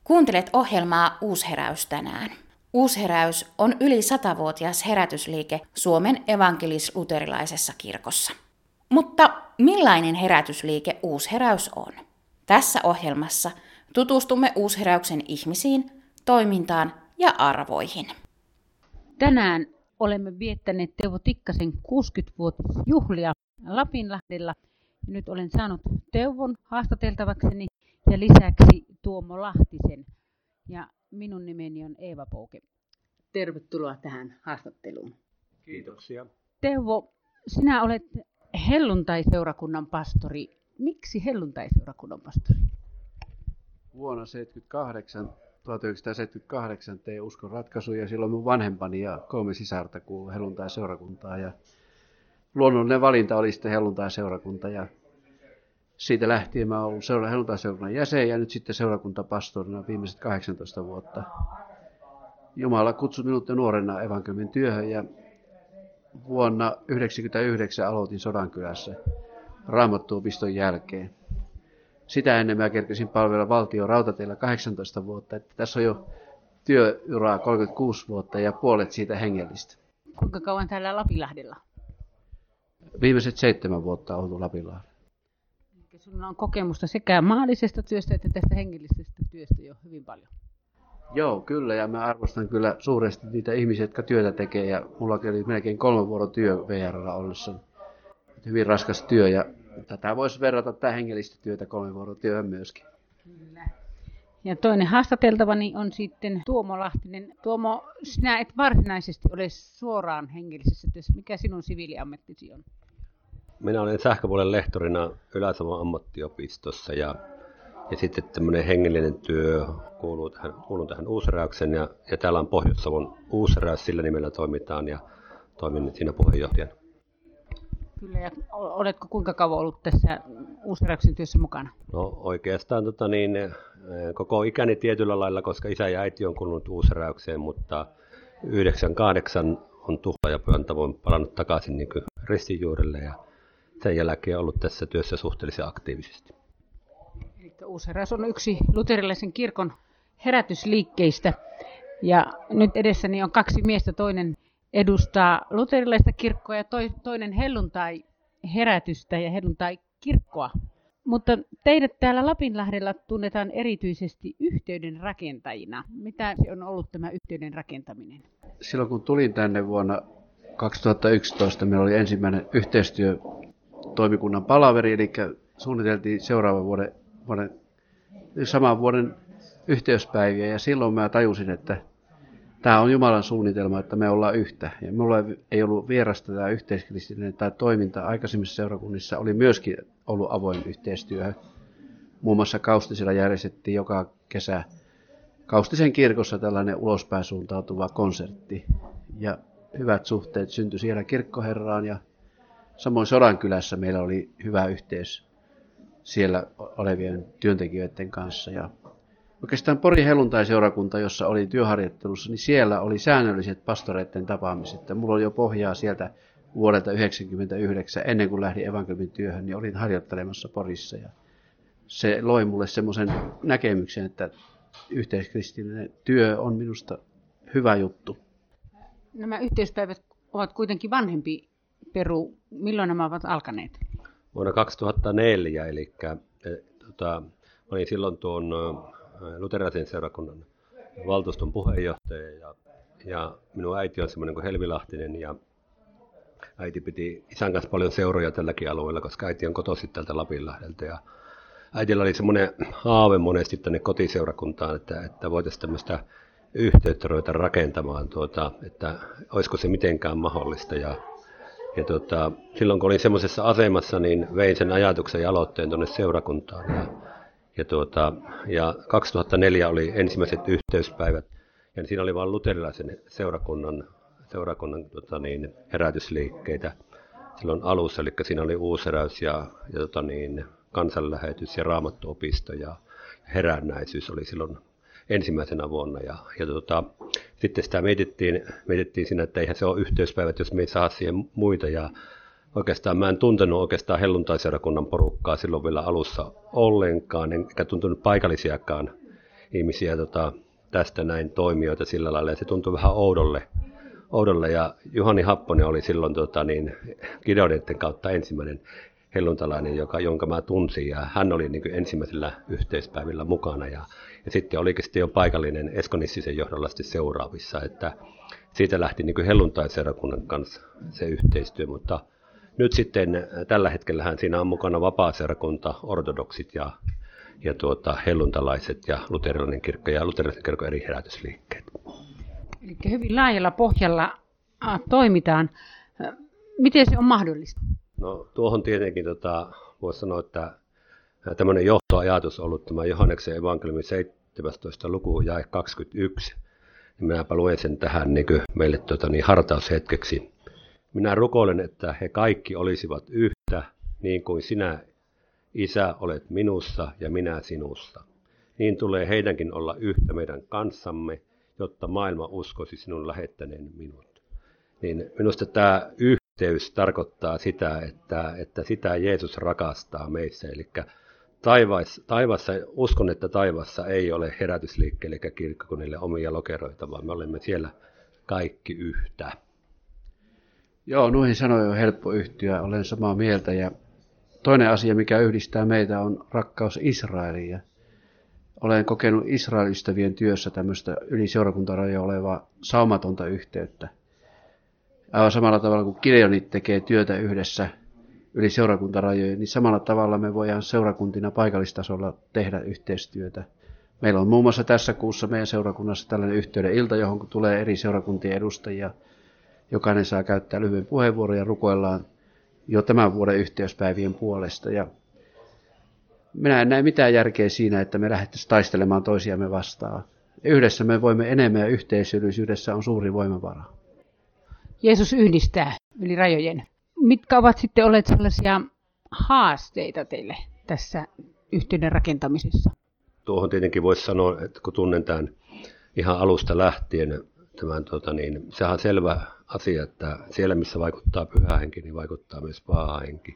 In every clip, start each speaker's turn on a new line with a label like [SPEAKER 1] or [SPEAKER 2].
[SPEAKER 1] Kuuntelet ohjelmaa Uusheräys tänään. Uusheräys on yli 100-vuotias herätysliike Suomen evankelis-luterilaisessa kirkossa. Mutta millainen herätysliike Uusheräys on? Tässä ohjelmassa tutustumme Uusheräyksen ihmisiin, toimintaan ja arvoihin.
[SPEAKER 2] Tänään olemme viettäneet Teuvo Tikkasen 60-vuotisjuhlia Lapinlahdella. Nyt olen saanut Teuvon haastateltavakseni ja lisäksi Tuomo Lahtisen. Ja minun nimeni on Eeva Pouke. Tervetuloa tähän haastatteluun.
[SPEAKER 3] Kiitoksia.
[SPEAKER 2] Teuvo, sinä olet helluntaiseurakunnan pastori. Miksi helluntaiseurakunnan pastori?
[SPEAKER 3] Vuonna 1978 tein uskon ratkaisuja ja silloin mun vanhempani ja 3 sisarta kuului helluntaiseurakuntaan. Ja luonnollinen valinta oli sitten helluntaiseurakunta ja siitä lähtien mä olen ollut helluntaiseurakunnan jäsen ja nyt sitten seurakuntapastorina viimeiset 18 vuotta. Jumala kutsui minut jo nuorena evankeliumin työhön ja vuonna 1999 aloitin Sodankylässä Raamattuopiston jälkeen. Sitä ennen mä kerkesin palvella valtion rautateillä 18 vuotta, että tässä on jo työuraa 36 vuotta ja puolet siitä hengellistä.
[SPEAKER 2] Kuinka kauan täällä Lapinlahdella?
[SPEAKER 3] Viimeiset 7 vuotta on ollut Lapinlahdella.
[SPEAKER 2] Sinulla on kokemusta sekä maallisesta työstä että tästä hengellisestä työstä jo hyvin paljon.
[SPEAKER 3] Joo, kyllä, ja mä arvostan kyllä suuresti niitä ihmisiä, jotka työtä tekee, ja mulla oli melkein 3 vuoron työ VR:llä ollessa. Hyvin raskas työ, ja tätä voisi verrata tätä hengellistä työtä 3 vuoron työhön myöskin.
[SPEAKER 2] Kyllä. Ja toinen haastateltavani on sitten Tuomo Lahtinen. Tuomo, sinä et varsinaisesti ole suoraan hengellisessä työssä. Mikä sinun siviiliammattisi on?
[SPEAKER 4] Minä olen sähköpuolen lehtorina Ylä-Savon ammattiopistossa ja sitten tämmöinen hengellinen työ kuuluu tähän Uusheräykseen ja täällä on Pohjois-Savon Uusheräys, sillä nimellä toimitaan ja toimin siinä puheenjohtajana.
[SPEAKER 2] Kyllä, ja oletko kuinka kauan ollut tässä Uusheräyksen työssä mukana?
[SPEAKER 4] No oikeastaan koko ikäni tietyllä lailla, koska isä ja äiti on kuulunut Uusheräykseen, mutta 98 on tuhlaajapäivän tavoin palannut takaisin niin kuin ristinjuurelle ja sen jälkeen ollut tässä työssä suhteellisen aktiivisesti.
[SPEAKER 2] Eli Uusheräys on yksi luterilaisen kirkon herätysliikkeistä. Ja nyt edessäni on 2 miestä, toinen edustaa luterilaista kirkkoa ja toinen helluntai-herätystä ja helluntai-kirkkoa. Mutta teidät täällä Lapinlahdella tunnetaan erityisesti yhteyden rakentajina. Mitä se on ollut tämä yhteyden rakentaminen?
[SPEAKER 3] Silloin kun tulin tänne vuonna 2011, meillä oli ensimmäinen yhteistyötoimikunnan palaveri, eli suunniteltiin seuraavan saman vuoden yhteyspäiviä, ja silloin mä tajusin, että tämä on Jumalan suunnitelma, että me ollaan yhtä. Ja minulla ei ollut vierasta tämä yhteiskristillinen tai toiminta aikaisemmissa seurakunnissa, oli myöskin ollut avoin yhteistyöhön. Muun muassa Kaustisella järjestettiin joka kesä Kaustisen kirkossa tällainen ulospäin suuntautuva konsertti. Ja hyvät suhteet syntyi siellä kirkkoherraan ja samoin Sodankylässä meillä oli hyvä yhteys siellä olevien työntekijöiden kanssa. Ja oikeastaan Porin helluntaiseurakunta, jossa oli työharjoittelussa, niin siellä oli säännölliset pastoreiden tapaamiset. Ja mulla oli jo pohjaa sieltä vuodelta 1999, ennen kuin lähdin evankeliumin työhön, niin olin harjoittelemassa Porissa. Ja se loi mulle semmoisen näkemyksen, että yhteiskristillinen työ on minusta hyvä juttu.
[SPEAKER 2] Nämä yhteispäivät ovat kuitenkin vanhempi peru. Milloin nämä ovat alkaneet?
[SPEAKER 4] Vuonna 2004, eli olin silloin tuon luterilaisen seurakunnan valtuuston puheenjohtaja ja minun äiti on semmoinen kuin Helmi Lahtinen ja äiti piti isän kanssa paljon seuroja tälläkin alueella, koska äiti on kotoisin täältä Lapinlahdelta ja äitillä oli semmoinen haave monesti tänne kotiseurakuntaan, että voitaisiin tämmöistä yhteyttä ruveta rakentamaan, että olisiko se mitenkään mahdollista ja silloin kun olin semmoisessa asemassa, niin vein sen ajatuksen ja aloitteen tuonne seurakuntaan ja 2004 oli ensimmäiset yhteyspäivät ja siinä oli vain luterilaisen seurakunnan herätysliikkeitä silloin alussa, eli siinä oli Uusheräys ja kansanlähetys ja Raamattuopisto ja herännäisyys oli silloin ensimmäisenä vuonna ja sitten sitä mietittiin siinä, että eihän se ole yhteyspäivät, jos me ei saa siihen muita ja oikeastaan mä en tuntenut oikeastaan helluntaiseurakunnan porukkaa silloin vielä alussa ollenkaan, enkä tuntunut paikallisiakaan ihmisiä tästä näin toimijoita sillä lailla, ja se tuntui vähän oudolle. Ja Juhani Happonen oli silloin Gideoneiden kautta ensimmäinen helluntalainen, jonka mä tunsin, ja hän oli niin kuin ensimmäisellä yhteispäivillä mukana, ja sitten olikin sitten jo paikallinen Esko Nissisen johdolla seuraavissa, että siitä lähti niin kuin helluntai-seurakunnan kanssa se yhteistyö, mutta nyt sitten tällä hetkellähän siinä on mukana vapaa-seurakunta, ortodoksit ja helluntalaiset ja luterilainen kirkko ja luterilaisen kirkon eri herätysliikkeet.
[SPEAKER 2] Eli hyvin laajalla pohjalla toimitaan. Miten se on mahdollista?
[SPEAKER 4] No tuohon tietenkin voisi sanoa, että tämmöinen johtoajatus on ollut tämä Johanneksen evankeliumi 17. luku jae 21. Minäpä luen sen tähän meille hartaushetkeksi. Minä rukoilen, että he kaikki olisivat yhtä, niin kuin sinä, Isä, olet minussa ja minä sinussa. Niin tulee heidänkin olla yhtä meidän kanssamme, jotta maailma uskoisi sinun lähettäneen minut. Niin minusta tämä yhteys tarkoittaa sitä, että sitä Jeesus rakastaa meissä. Eli taivaassa, uskon, että taivaassa ei ole herätysliikkeelle eikä kirkkokunnille omia lokeroita, vaan me olemme siellä kaikki yhtä.
[SPEAKER 3] Joo, noihin sanoihin on helppo yhtyä, olen samaa mieltä. Ja toinen asia, mikä yhdistää meitä, on rakkaus Israeliin. Olen kokenut Israel-ystävien työssä tämmöistä yli seurakuntarajoja olevaa saumatonta yhteyttä. Aivan samalla tavalla kuin Gideonit tekee työtä yhdessä yli seurakuntarajojen, niin samalla tavalla me voidaan seurakuntina paikallistasolla tehdä yhteistyötä. Meillä on muun muassa tässä kuussa meidän seurakunnassa tällainen yhteyden ilta, johon tulee eri seurakuntien edustajia. Jokainen saa käyttää lyhyen puheenvuoron ja rukoillaan jo tämän vuoden yhteyspäivien puolesta. Ja minä en näe mitään järkeä siinä, että me lähdettäisiin taistelemaan toisiamme vastaan. Yhdessä me voimme enemmän ja yhteisöllisyydessä on suuri voimavara.
[SPEAKER 2] Jeesus yhdistää yli rajojen. Mitkä ovat sitten olleet sellaisia haasteita teille tässä yhteyden rakentamisessa?
[SPEAKER 4] Tuohon tietenkin voisi sanoa, että kun tunnen tämän ihan alusta lähtien, sehän on selvä asia, että siellä missä vaikuttaa pyhä henki, niin vaikuttaa myös paha henki.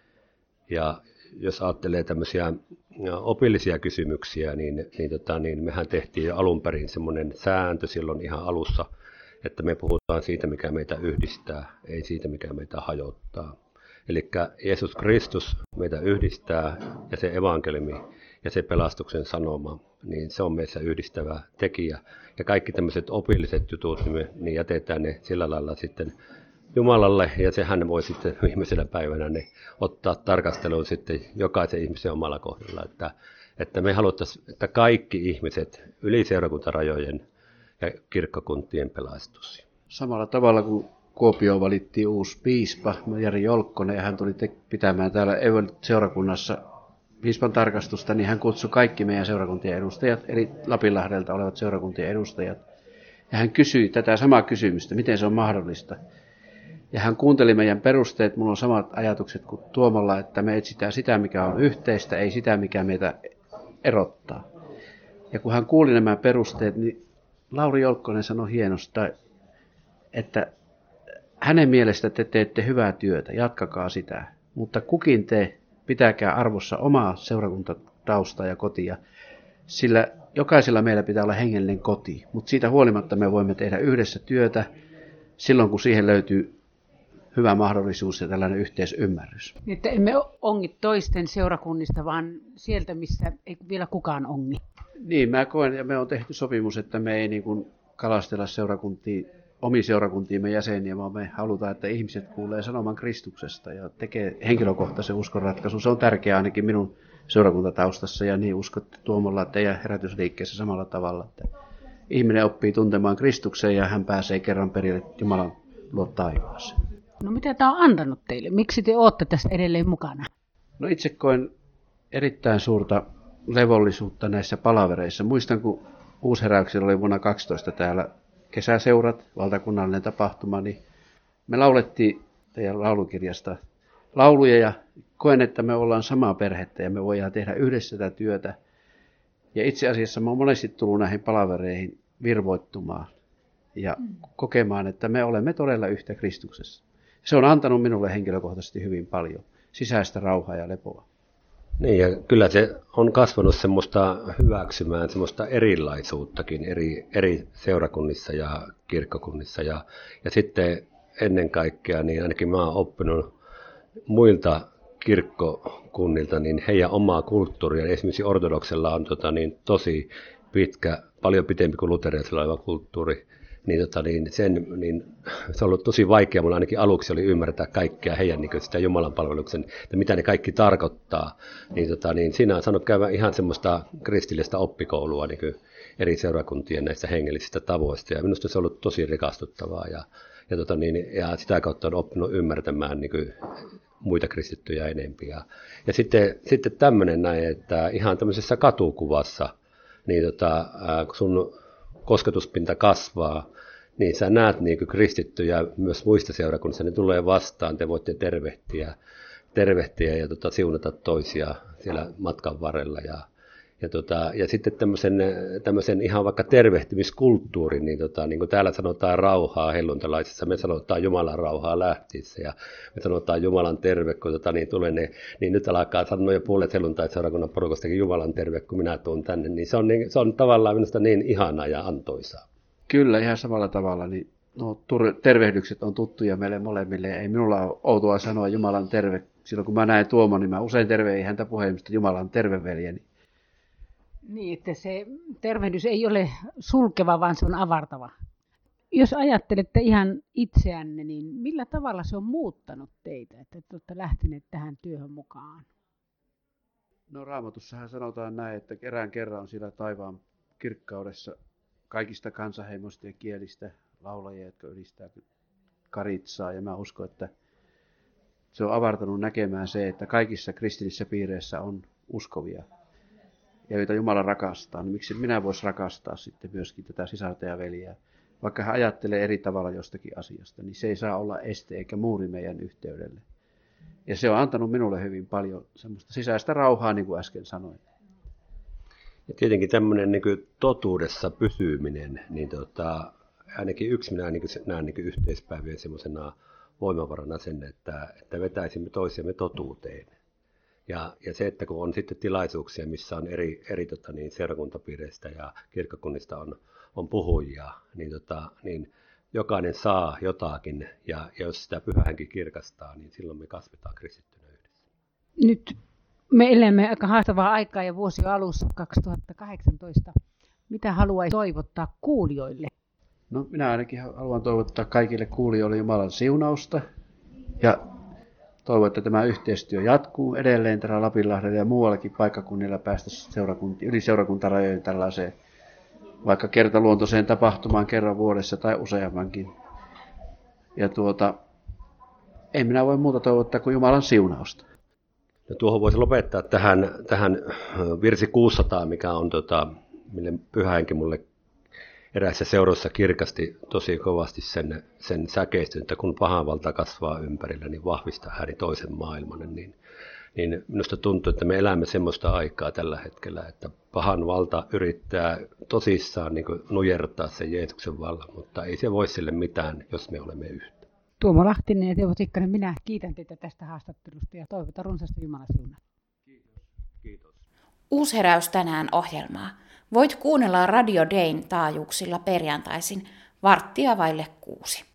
[SPEAKER 4] Ja jos ajattelee tämmöisiä opillisia kysymyksiä, niin mehän tehtiin jo alun perin semmoinen sääntö silloin ihan alussa, että me puhutaan siitä, mikä meitä yhdistää, ei siitä, mikä meitä hajottaa. Eli Jeesus Kristus meitä yhdistää ja se evankeliumi ja se pelastuksen sanoma, niin se on meissä yhdistävä tekijä. Ja kaikki tämmöiset opilliset jutut, niin jätetään ne sillä lailla sitten Jumalalle, ja sehän voi sitten viimeisenä päivänä ne ottaa tarkasteluun sitten jokaisen ihmisen omalla kohdalla. Että me haluttaisiin, että kaikki ihmiset yli seurakuntarajojen ja kirkkokuntien pelastus.
[SPEAKER 3] Samalla tavalla kuin Kuopioon valittiin uusi piispa, Jari Jolkkonen, ja hän tuli pitämään täällä seurakunnassa piispan tarkastusta, niin hän kutsui kaikki meidän seurakuntien edustajat, eli Lapinlahdelta olevat seurakuntien edustajat. Ja hän kysyi tätä samaa kysymystä, miten se on mahdollista. Ja hän kuunteli meidän perusteet, minulla on samat ajatukset kuin Tuomolla, että me etsitään sitä, mikä on yhteistä, ei sitä, mikä meitä erottaa. Ja kun hän kuuli nämä perusteet, niin Lauri Jolkkonen sanoi hienosti, että hänen mielestä te teette hyvää työtä, jatkakaa sitä, mutta kukin te pitäkää arvossa omaa seurakuntataustaa ja kotia, sillä jokaisella meillä pitää olla hengellinen koti, mutta siitä huolimatta me voimme tehdä yhdessä työtä silloin, kun siihen löytyy hyvä mahdollisuus ja tällainen yhteisymmärrys.
[SPEAKER 2] Että emme ongi toisten seurakunnista, vaan sieltä, missä ei vielä kukaan ongi.
[SPEAKER 3] Niin, mä koen, ja me on tehty sopimus, että me ei niin kuin kalastella omiin seurakuntiimme jäseniä, vaan me halutaan, että ihmiset kuulee sanoman Kristuksesta ja tekee henkilökohtaisen uskonratkaisun. Se on tärkeää ainakin minun seurakuntataustassa, ja niin uskotte Tuomolla teidän herätysliikkeessä samalla tavalla, että ihminen oppii tuntemaan Kristuksen ja hän pääsee kerran perille Jumalan luo taivaaseen.
[SPEAKER 2] No mitä tämä on antanut teille? Miksi te olette tässä edelleen mukana?
[SPEAKER 3] No itse koen erittäin suurta levollisuutta näissä palavereissa. Muistan, kun Uusheräyksellä oli vuonna 2012 täällä kesäseurat, valtakunnallinen tapahtuma, niin me laulettiin teidän laulukirjasta lauluja ja koen, että me ollaan samaa perhettä ja me voidaan tehdä yhdessä tätä työtä. Ja itse asiassa mä oon monesti tullut näihin palavereihin virvoittumaan ja kokemaan, että me olemme todella yhtä Kristuksessa. Se on antanut minulle henkilökohtaisesti hyvin paljon sisäistä rauhaa ja lepoa.
[SPEAKER 4] Niin, ja kyllä se on kasvanut semmoista hyväksymään semmoista erilaisuuttakin eri seurakunnissa ja kirkkokunnissa. Ja sitten ennen kaikkea, niin ainakin mä oon oppinut muilta kirkkokunnilta, niin heidän omaa kulttuuria. Esimerkiksi ortodoksella on tosi pitkä, paljon pitempi kuin luterilaisella oleva kulttuuri. Niin se on ollut tosi vaikea, mulla ainakin aluksi oli ymmärtää kaikkea heidän sitä Jumalan palveluksen, että mitä ne kaikki tarkoittaa. Niin siinä on saanut käydä ihan semmoista kristillistä oppikoulua eri seurakuntien näistä hengellisistä tavoista. Ja minusta se on ollut tosi rikastuttavaa ja sitä kautta on oppinut ymmärtämään muita kristittyjä enempi. Ja sitten tämmöinen näin, että ihan tämmöisessä katukuvassa, niin kun sun kosketuspinta kasvaa, niin sä näet kristittyjä myös muista seurakunnista, ne tulee vastaan, te voitte tervehtiä ja siunata toisia siellä matkan varrella. Ja sitten tämmöisen ihan vaikka tervehtimiskulttuurin, niin kuin täällä sanotaan rauhaa helluntalaisissa, me sanotaan Jumalan rauhaa lähtiessä ja me sanotaan Jumalan terve, kun tulee niin nyt alkaa sanoa jo puolet helluntalaisseurakunnan porukastakin Jumalan terve, kun minä tuun tänne, niin se on tavallaan minusta niin ihanaa ja antoisaa.
[SPEAKER 3] Kyllä, ihan samalla tavalla. Niin, tervehdykset on tuttuja meille molemmille. Ei minulla ole outoa sanoa Jumalan terve. Silloin kun mä näen Tuomon, niin mä usein tervehdin häntä puhelimesta Jumalan terve veljeni.
[SPEAKER 2] Niin, että se tervehdys ei ole sulkeva, vaan se on avartava. Jos ajattelette ihan itseänne, niin millä tavalla se on muuttanut teitä, että te olette lähteneet tähän työhön mukaan?
[SPEAKER 3] No Raamatussahan sanotaan näin, että kerran on siellä taivaan kirkkaudessa kaikista kansanheimoista ja kielistä laulajia, jotka ylistää karitsaa. Ja mä uskon, että se on avartanut näkemään se, että kaikissa kristillisissä piireissä on uskovia. Ja joita Jumala rakastaa, niin miksi minä vois rakastaa sitten myöskin tätä sisarta ja veljää. Vaikka hän ajattelee eri tavalla jostakin asiasta, niin se ei saa olla este eikä muuri meidän yhteydelle. Ja se on antanut minulle hyvin paljon semmoista sisäistä rauhaa, niin kuin äsken sanoin.
[SPEAKER 4] Ja tietenkin tämmöinen totuudessa pysyminen, niin ainakin yksi minä näen yhteispäivien semmoisena voimavarana sen, että vetäisimme toisiamme totuuteen. Ja se, että kun on sitten tilaisuuksia, missä on eri seurakuntapiireistä ja kirkkokunnista on puhujia, niin jokainen saa jotakin, ja jos sitä Pyhä Henki kirkastaa, niin silloin me kasvetaan kristittynä yhdessä.
[SPEAKER 2] Nyt me elämme aika haastavaa aikaa ja vuosi on alussa 2018. Mitä haluaisi toivottaa kuulijoille?
[SPEAKER 3] No minä ainakin haluan toivottaa kaikille kuulijoille Jumalan siunausta ja toivon, että tämä yhteistyö jatkuu edelleen täällä Lapinlahdella ja muuallakin paikkakunnilla päästä yli seurakuntarajojen tällaiseen vaikka kertaluontoiseen tapahtumaan kerran vuodessa tai useammankin. Ja ei minä voi muuta toivottaa kuin Jumalan siunausta.
[SPEAKER 4] Ja tuohon voisi lopettaa tähän virsi 600, mikä on mille Pyhä Henki mulle eräissä seuroissa kirkasti tosi kovasti sen säkeistön, että kun pahan valta kasvaa ympärillä, niin vahvistaa ääni toisen maailman. Niin minusta tuntuu, että me elämme semmoista aikaa tällä hetkellä, että pahan valta yrittää tosissaan nujertaa sen Jeesuksen vallan, mutta ei se voi sille mitään, jos me olemme yhtä.
[SPEAKER 2] Tuomo Lahtinen ja Teuvo Tikkanen, minä kiitän teitä tästä haastattelusta ja toivotan runsasta Jumalan siunaa.
[SPEAKER 4] Kiitos.
[SPEAKER 1] Uusheräys tänään ohjelmaa. Voit kuunnella Radio Dayn taajuuksilla perjantaisin 5:45.